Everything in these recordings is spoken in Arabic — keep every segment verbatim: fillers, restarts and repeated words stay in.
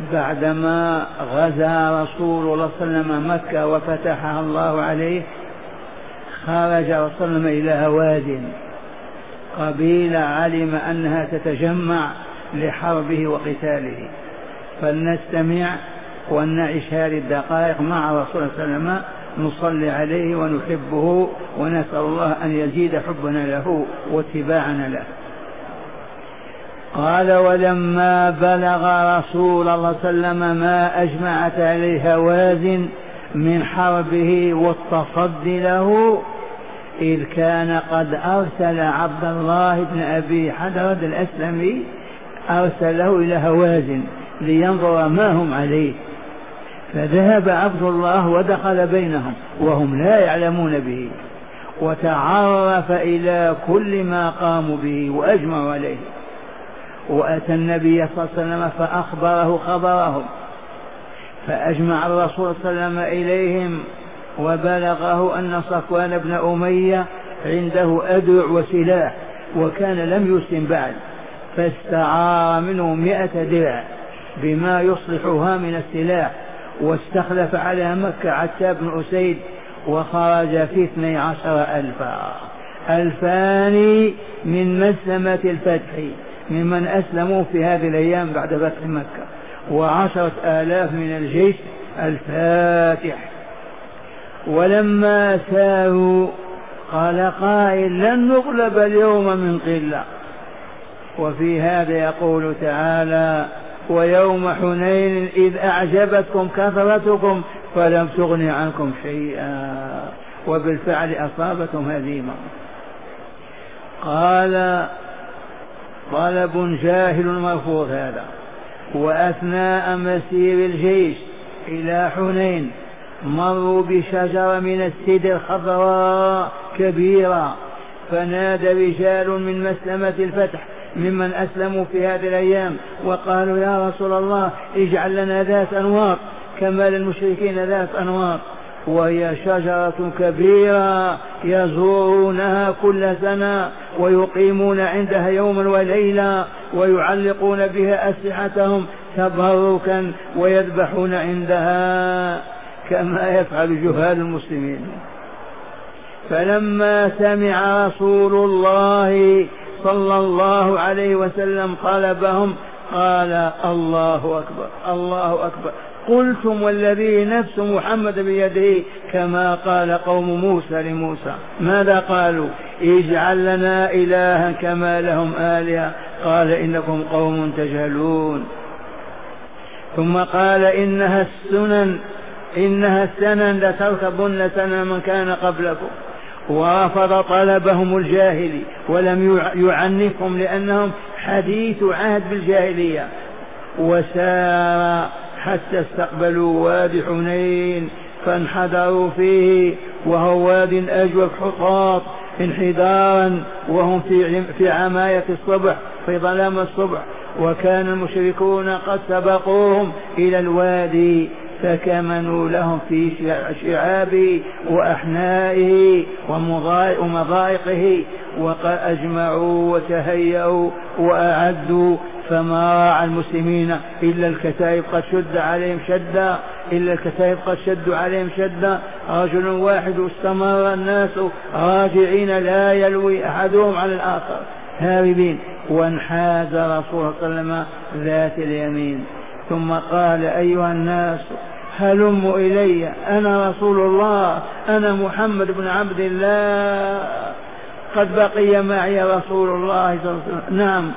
بعدما غزا رسول الله صلى الله عليه وسلم مكة وفتحها الله عليه، خرج رسول الله صلى الله عليه وسلم إلى هوازن، قبيلة علم أنها تتجمع لحربه وقتاله، فلنستمع ونعيش هذه الدقائق مع رسول الله صلى الله عليه وسلم، نصلي عليه ونحبه ونسأل الله أن يزيد حبنا له واتباعنا له. قال: ولما بلغ رسول الله صلى الله عليه وسلم ما أجمعت عليه هوازن من حربه والتصدي له، إذ كان قد أرسل عبد الله بن أبي حدرد الأسلمي، أرسله إلى هوازن لينظر ما هم عليه، فذهب عبد الله ودخل بينهم وهم لا يعلمون به، وتعرف إلى كل ما قاموا به وأجمعوا عليه، وأتى النبي صلى الله عليه وسلم فأخبره خبرهم، فأجمع الرسول صلى الله عليه وسلم إليهم، وبلغه أن صفوان بن أمية عنده أدرع وسلاح وكان لم يسلم بعد، فاستعار منه مئة درع بما يصلحها من السلاح، واستخلف على مكة عتاب بن أسيد، وخرج في اثني عشر ألفا، ألفان من مسلمة الفتح ممن أسلموا في هذه الأيام بعد فتح مكة، وعشرة آلاف من الجيش الفاتح. ولما ساروا قال قائل: لن نغلب اليوم من قلة. وفي هذا يقول تعالى: ويوم حنين إذ أعجبتكم كثرتكم فلم تغن عنكم شيئا وبالفعل أصابتهم هزيمة. قال طلب جاهل مرفوض هذا. وأثناء مسير الجيش إلى حنين مروا بشجرة من السدر خضراء كبيرة، فنادى رجال من مسلمة الفتح ممن أسلموا في هذه الأيام وقالوا: يا رسول الله اجعل لنا ذات أنواط كما للمشركين ذات أنواط. وهي شجرة كبيرة يزورونها كل سنة ويقيمون عندها يوما وليلة ويعلقون بها أسلحتهم تبركا ويذبحون عندها كما يفعل جهال المسلمين. فلما سمع رسول الله صلى الله عليه وسلم طلبهم قال: الله أكبر الله أكبر، قلتم والذي نفس محمد بيده كما قال قوم موسى لموسى. ماذا قالوا؟ اجعل لنا إلها كما لهم آلهة. قال: إنكم قوم تجهلون. ثم قال: إنها السنن إنها السنن لتركبن سنن من كان قبلكم. ورفض طلبهم الجاهلي ولم يعنفهم لأنهم حديث عهد بالجاهلية، وسار حتى استقبلوا وادي حنين فانحدروا فيه، وهو واد أجوف حطاط انحدارا، وهم في في عماية الصبح في ظلام الصبح، وكان المشركون قد سبقوهم إلى الوادي فكمنوا لهم في شعابه وأحنائه ومضايقه، وقد أجمعوا وتهيأوا وأعدوا، فما راعى المسلمين إلا الكتائب قد شد عليهم شدا إلا الكتائب قد شدوا عليهم شدا رجل واحد استمر الناس راجعين لا يلوي أحدهم على الآخر هاربين، وانحاز رسول الله صلى الله عليه وسلم ذات اليمين ثم قال: أيها الناس هلموا إلي، أنا رسول الله، أنا محمد بن عبد الله، قد بقي معي رسول الله صلى الله عليه وسلم. نعم.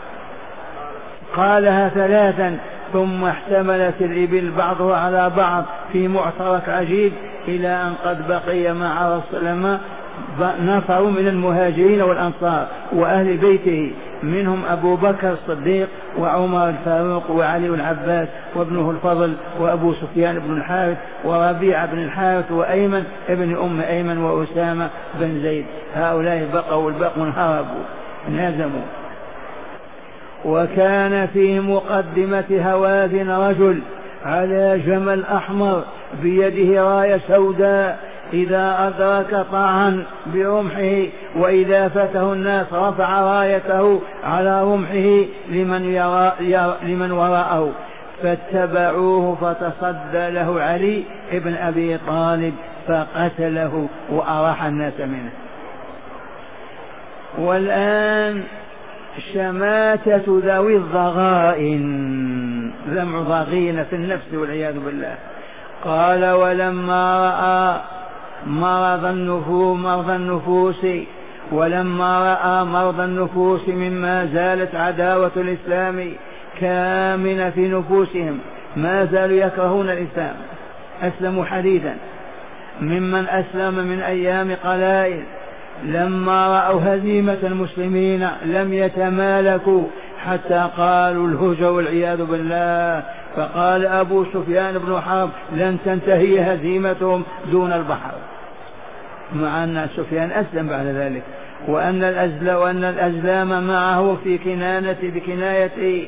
قالها ثلاثا ثم احتملت الإبل بعضها على بعض في معترك عجيب إلى أن قد بقي مع رسول الله نفر من المهاجرين والأنصار وأهل بيته، منهم أبو بكر الصديق وعمر الفاروق وعلي العباس وابنه الفضل وأبو سفيان بن الحارث وربيعة بن الحارث وأيمن ابن أم أيمن وأسامة بن زيد. هؤلاء بقوا والباقون هربوا نازموا. وكان في مقدمة هوازن رجل على جمل أحمر بيده راية سوداء، إذا أدرك طعن برمحه وإذا فته الناس رفع رايته على رمحه لمن, يرى لمن وراءه، فاتبعوه فتصدى له علي ابن أبي طالب فقتله وأراح الناس منه. والآن شماتة ذوي الضغائن، جمع ضغين في النفس والعياذ بالله. قال ولما رأى مرض النفوس مرض النفوس ولما رأى مرض النفوس مما زالت عداوة الإسلام كامنة في نفوسهم، ما زالوا يكرهون الإسلام، أسلموا حديثا ممن أسلم من أيام قلائل، لما رأوا هزيمة المسلمين لم يتمالكوا حتى قالوا الهجر والعياذ بالله. فقال أبو سفيان بن حرب لن تنتهي هزيمتهم دون البحر، مع أن سفيان أسلم بعد ذلك، وأن الأزلام, وأن الأزلام معه في كنانة بكنايته.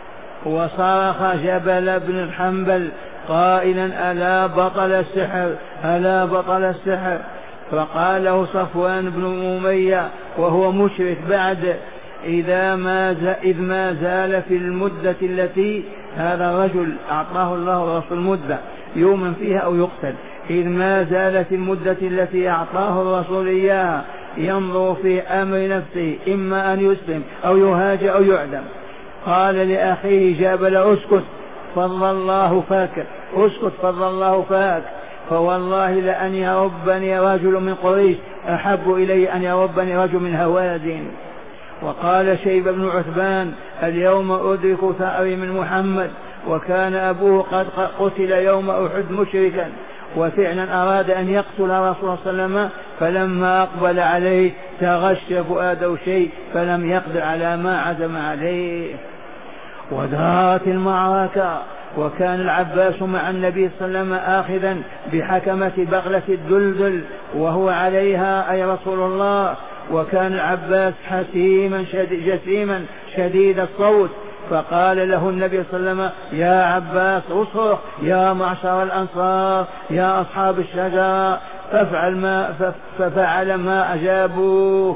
وصرخ جبل بن الحنبل قائلا ألا بطل السحر ألا بطل السحر. فقال له صفوان بن أمية وهو مشرك بعد إذا ما إذ ما زال في المدة التي هذا الرجل أعطاه الله الرسول مدة يؤمن فيها أو يقتل، إذ ما زالت المدة التي أعطاه الرسول إياها ينظر في أمر نفسه إما أن يسلم أو يهاجر أو يعدم. قال لأخيه جابل اسكت فضل الله فاك، اسكت فضل الله فاك، فوالله لأن يربني رجل من قريش أحب إلي أن يربني رجل من هوازن. وقال شيب بن عثمان اليوم أدرك ثأري من محمد، وكان أبوه قد قتل يوم أحد مشركا، وفعلا أراد أن يقتل رسول الله صلى الله عليه وسلم، فلما أقبل عليه تغشى فؤاده شيء فلم يقدر على ما عزم عليه. ودارت المعركة، وكان العباس مع النبي صلى الله عليه وسلم آخذا بحكمة بغلة الدلدل وهو عليها أي رسول الله، وكان العباس حسيما شديد جسيما شديد الصوت. فقال له النبي صلى الله عليه وسلم يا عباس اصرخ يا معشر الأنصار يا أصحاب الشجرة، ففعل ما ففعل ما أجابوه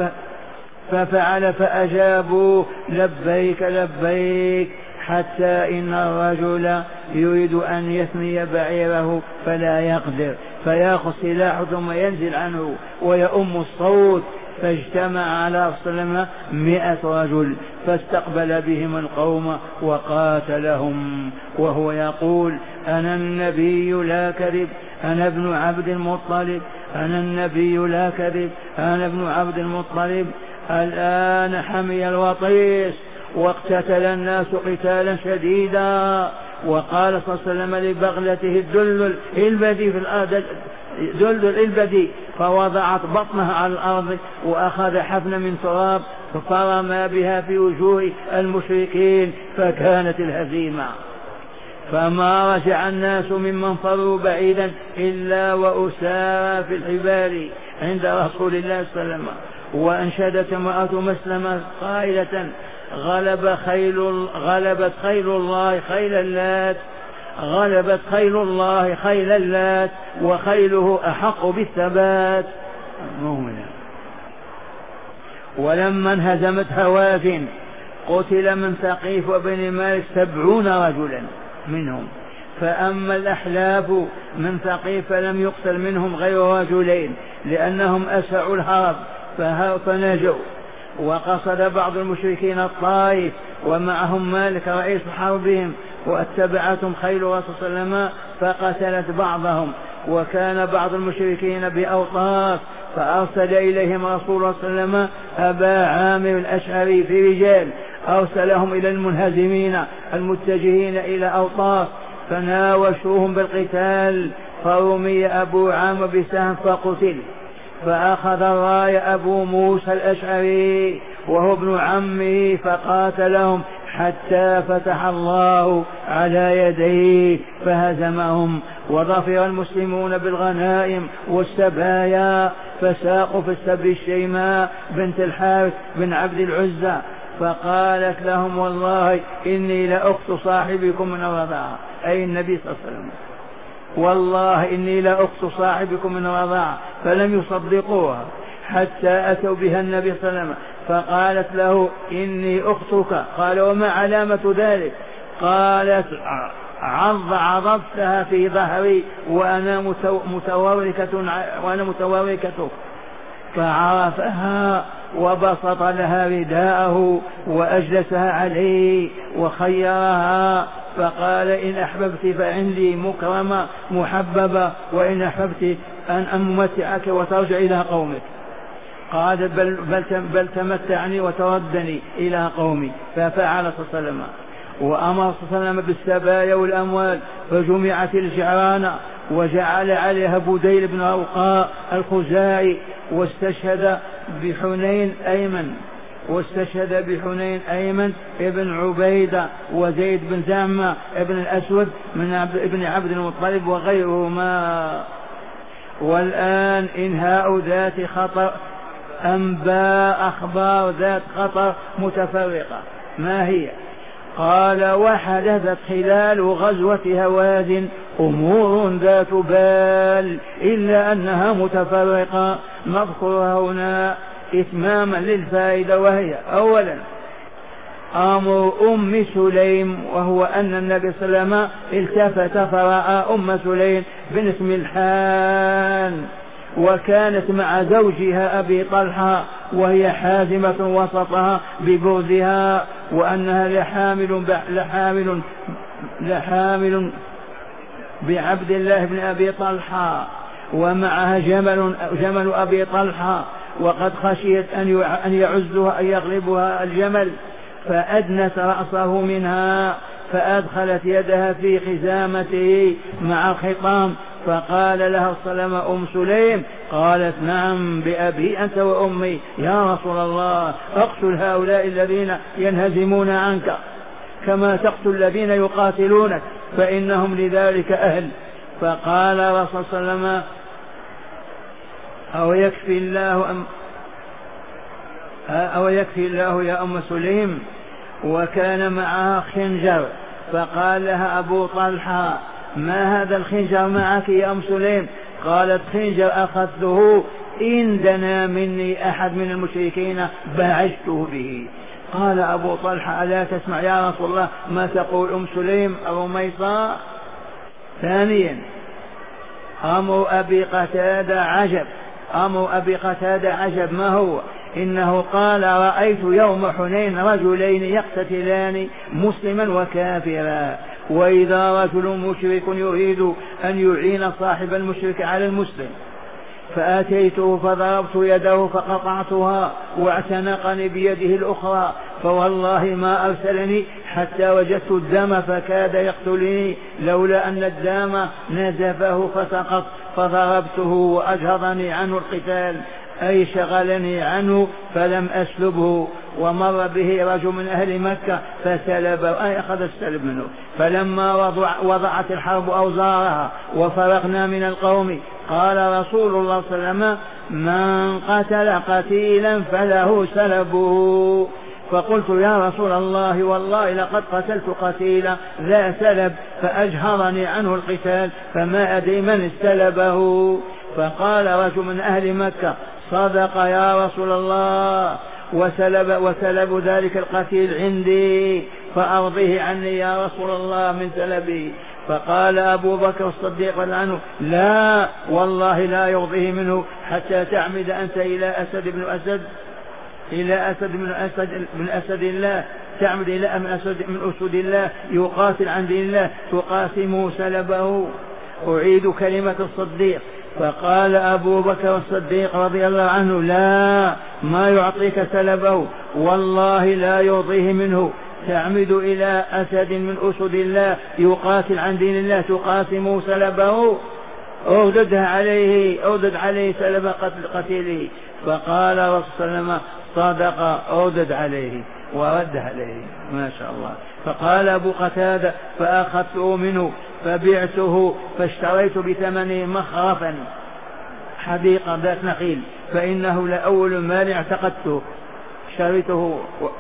ففعل فأجابوا لبيك لبيك، حتى إن الرجل يريد أن يثني بعيره فلا يقدر، فيأخذ سلاحه ثم ينزل عنه ويؤم الصوت. فاجتمع على رسول الله مئة رجل فاستقبل بهم القوم وقاتلهم وهو يقول أنا النبي لا كذب، أنا ابن عبد المطلب، أنا النبي لا كذب، أنا ابن عبد المطلب. الآن حمي الوطيس واقتتل الناس قتالا شديدا. وقال صلى الله عليه وسلم لبغلته الدلدل البدي في الأرض دلدل البدي، فوضعت بطنها على الأرض وأخذ حفنة من تراب فرمى بها في وجوه المشركين فكانت الهزيمة. فما رجع الناس ممن فروا بعيدا إلا وأسارى في الحبال عند رسول الله صلى الله عليه وسلم. وأنشدت امرأة مسلمة قائلة غلب خيل غلبت خيل الله خيل اللات، غلبت خيل الله خيل اللات وخيله أحق بالثبات. مؤمنة. ولما انهزمت هوازن قتل من ثقيف وبني مالك سبعون رجلا منهم، فأما الأحلاف من ثقيف فلم يقتل منهم غير رجلين لأنهم أسعوا الهرب فنجوا. وقصد بعض المشركين الطائف ومعهم مالك رئيس حربهم، واتبعتهم خيل الرسول صلى الله عليه وسلم فقتلت بعضهم. وكان بعض المشركين بأوطاس فأرسل إليهم رسول الله صلى الله عليه وسلم أبا عامر الأشعري في رجال، أرسلهم إلى المنهزمين المتجهين إلى أوطاس فناوشوهم بالقتال، فرمي أبو عامر بسهم فقتل. فأخذ الراية أبو موسى الأشعري وهو ابن عمه فقاتلهم حتى فتح الله على يديه فهزمهم. وظفر المسلمون بالغنائم والسبايا، فساقوا في السبي الشيماء بنت الحارث بن عبد العزى، فقالت لهم والله إني لأخت صاحبكم من الرضاعة، أي النبي صلى الله عليه وسلم، والله إني لأخت صاحبكم من الرضاعة. فلم يصدقوها حتى أتوا بها النبي صلى الله عليه وسلم، فقالت له إني أختك. قال وما علامة ذلك؟ قالت عض عضبتها في ظهري وأنا متوركة وأنا متوركة. فعرفها وبسط لها رداءه وأجلسها عليه وخيرها، فقال إن أحببت فعندي مكرمة محببة، وإن أحببت أن أمتعك وترجع إلى قومك. قال بل, بل, بل تمتعني وتردني إلى قومي. ففعل صلى الله عليه وسلم، وأمر صلى الله عليه وسلم بالسبايا والأموال، فجمعت الجعران وجعل عليها بديل بن روقاء الخزاعي، واستشهد بحنين أيمن واستشهد بحنين أيمن ابن عبيدة وزيد بن زعمة ابن الأسود من عبد ابن عبد المطلب وغيرهما. والآن إنهاء ذات خطر، أنباء أخبار ذات خطر متفرقة. ما هي؟ قال وحدثت خلال غزوة هوازن أمور ذات بال إلا أنها متفرقة، نذكرها هنا إتماما للفائدة. وهي أولا أمر أم سليم، وهو أن النبي صلى الله عليه وسلم التفت فرأى أم سليم بنت ملحان، وكانت مع زوجها أبي طلحة، وهي حازمة وسطها ببرزها، وأنها لحامل لحامل لحامل بعبد الله بن أبي طلحة، ومعها جمل جمل أبي طلحة، وقد خشيت أن يعزها أن يغلبها الجمل، فأدنت رأسه منها، فأدخلت يدها في خزامته مع الخطام، فقال لها السلام أم سليم، قالت نعم بأبي أنت وأمي يا رسول الله، اقتل هؤلاء الذين ينهزمون عنك كما تقتل الذين يقاتلونك فإنهم لذلك أهل. فقال رسول صلى الله عليه وسلم أو يكفي الله أم أو يكفي الله يا أم سليم. وكان معها خنجر، فقال لها أبو طلحة ما هذا الخنجر معك يا أم سليم؟ قالت خنجر أخذته إن دنا مني أحد من المشركين بعشته به. قال أبو طلحة ألا تسمع يا رسول الله ما تقول أم سليم أو ميصاء؟ ثانيا أمر أبي قتادة عجب، أمر أبي قتادة عجب. ما هو؟ إنه قال رأيت يوم حنين رجلين يقتتلان مسلما وكافرا، وإذا رجل مشرك يريد أن يعين صاحب المشرك على المسلم، فأتيته فضربت يده فقطعتها واعتنقني بيده الأخرى، فوالله ما أرسلني حتى وجدت الدم فكاد يقتلني، لولا أن الدم نزفه فسقط، فضربته وأجهضني عنه القتال، أي شغلني عنه فلم أسلبه. ومر به رجل من أهل مكة فسلبه، أي أخذ السلب منه. فلما وضع وضعت الحرب أوزارها وفرقنا من القوم، قال رسول الله صلى الله عليه وسلم من قتل قتيلا فله سلبه. فقلت يا رسول الله والله لقد قتلت قتيلا ذا سلب فأجهرني عنه القتال فما أدري من استلبه. فقال رجل من أهل مكة صدق يا رسول الله، وسلب, وسلب ذلك القتيل عندي فأرضه عني يا رسول الله من سلبي. فقال أبو بكر الصديق عنه لا والله لا يرضيه منه حتى تعمد أنت إلى أسد بن أسد إلى أسد بن أسد من أسد الله، تعمد إلى من أسد من أسد الله يقاتل عن دين الله تقاسمه سلبه. أعيد كلمة الصديق. فقال أبو بكر الصديق رضي الله عنه لا ما يعطيك سلبه والله لا يرضيه منه، تعمد إلى أسد من أسد الله يقاتل عن دين الله تقاسمه سلبه، أرددها عليه أردد عليه سلب قتل قتيله. فقال رسول الله صلى الله عليه وسلم صدق أردد عليه ورد عليه ما شاء الله. فقال أبو قتادة فأخذته منه فبعته فاشتريت بثمنه مخرفا حديقة ذات نخيل، فإنه لأول مال اعتقدته اشتريته.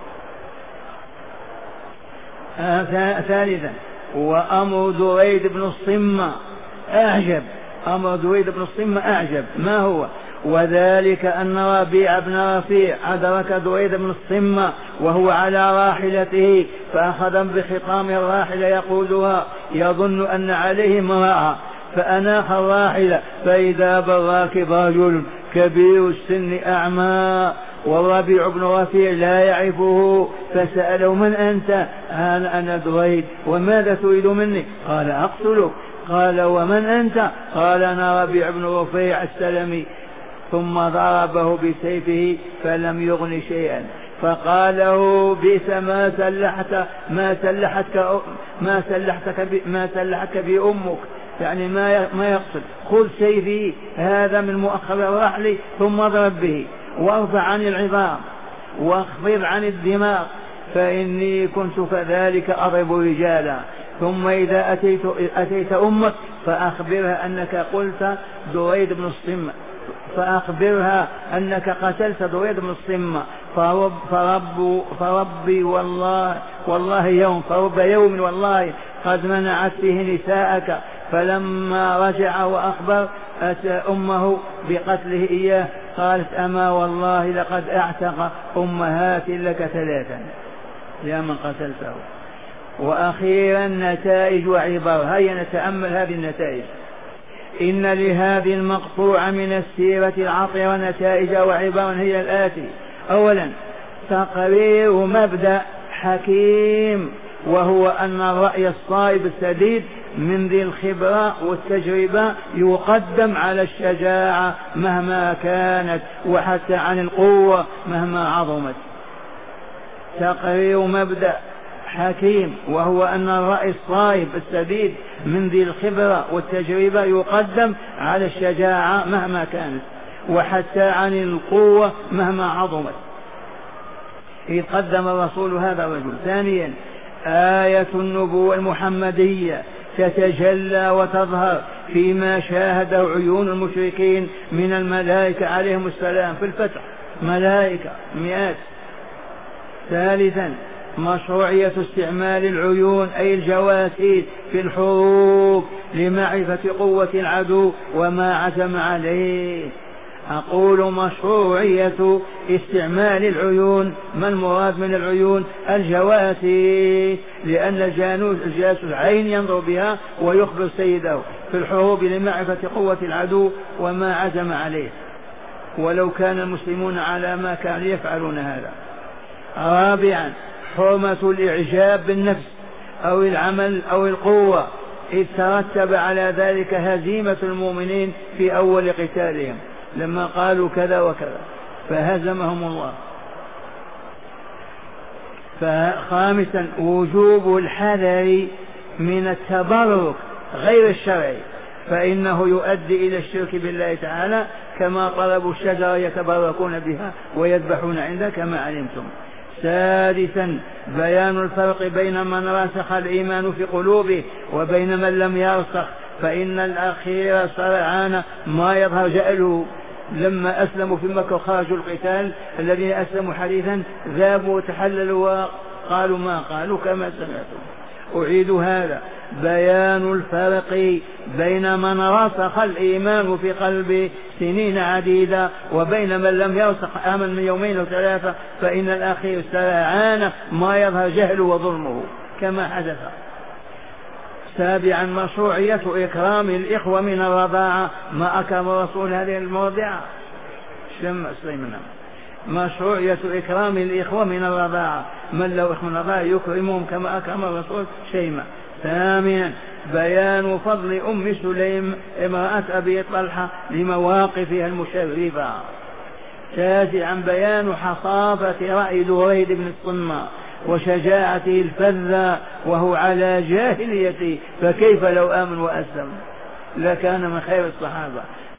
آه ثالثا وأمر دريد بن الصمة أعجب، أمر دريد بن الصمة أعجب. ما هو؟ وذلك أن ربيع بن رفيع أدرك دريد بن الصمة وهو على راحلته فأخذ بخطام الراحلة يقودها يظن أن عليه امرأة، فأناخ الراحلة فإذا بالراكب رجل كبير السن أعمى، والربيع بن رفيع لا يعرفه، فسأله: من أنت؟ قال: أنا دريد. وماذا تريد مني؟ قال: أقتلك. قال: ومن أنت؟ قال: أنا ربيع بن رفيع السلمي. ثم ضربه بسيفه فلم يغن شيئا، فقال له: بئس ما سلحت ما سلحتك ما سلحتك ما سلحتك بأمك، يعني ما ما يقصد. خذ سيفي هذا من مؤخر الرحل ثم اضرب به، وارفع عن العظام واخفض عن الدماغ، فإني كنت كذلك أضرب رجالا. ثم إذا أتيت, أتيت أمك فأخبرها أنك قلت دريد بن الصمة، فأخبرها أنك قتلت دريد بن الصمة، فرب فرب فربي والله والله يوم فرب يوم والله قد منعت فيه نساءك. فلما رجع وأخبر أتى أمه بقتله إياه قالت: أما والله لقد أعتق أمهات لك ثلاثا يا من قتلته. وأخيرا نتائج وعبر. هيا نتأمل هذه النتائج. إن لهذه المقطوعة من السيرة العطرة نتائج وعبر هي الآتي: أولا تقرير مبدأ حكيم، وهو أن الرأي الصائب السديد من ذي الخبرة والتجربة يقدم على الشجاعة مهما كانت، وحتى عن القوة مهما عظمت. تقرير مبدأ حكيم، وهو أن الرأي الصائب السديد من ذي الخبرة والتجربة يقدم على الشجاعة مهما كانت، وحتى عن القوة مهما عظمت. إذ قدم الرسول هذا الرجل. ثانيا آية النبوة المحمدية تتجلى وتظهر فيما شاهده عيون المشركين من الملائكة عليهم السلام في الفتح، ملائكة مئات. ثالثا مشروعية استعمال العيون أي الجواسيس في الحروب لمعرفة قوة العدو وما عزم عليه. أقول مشروعية استعمال العيون. ما المراد من العيون؟ الجواسيس، لأن الجاسوس عين ينظر بها ويخبر سيده في الحروب لمعرفة قوة العدو وما عزم عليه، ولو كان المسلمون على ما كانوا يفعلون هذا. رابعا حرمة الإعجاب بالنفس أو العمل أو القوة، إذ ترتب على ذلك هزيمة المؤمنين في أول قتالهم لما قالوا كذا وكذا فهزمهم الله. فخامسا وجوب الحذر من التبرك غير الشرعي، فإنه يؤدي إلى الشرك بالله تعالى، كما طلبوا الشجرة يتبركون بها ويذبحون عندها كما علمتم. سادسا بيان الفرق بين من راسخ الإيمان في قلوبه وبين من لم يرسخ، فإن الأخير سرعان ما يظهر جأله. لما أسلموا في مكة وخرجوا القتال الذين أسلموا حديثا ذابوا وتحللوا وقالوا ما قالوا كما سمعتم. أعيد هذا: بيان الفرق بين من رسخ الإيمان في قلبه سنين عديدة وبين من لم يرسخ آمن من يومين وثلاثة، فإن الأخير سرعان ما يظهر جهله وظلمه كما حدث. سابعا مشروعية إكرام الإخوة من الرضاعة. ما أكرم الرسول هذه الموضع شم سليمان. مشروعية إكرام الإخوة من الرضاعة، من لو إخوة من الرضاعة يكرمهم كما أكرم الرسول شيما. ثامنا بيان فضل أم سليم امرأة أبي طلحة لمواقفها المشرفة. تاسعا بيان حصافة رأي دريد بن الصمة وشجاعته الفذة وهو على جاهليته، فكيف لو آمن وأسلم لكان من خير الصحابة.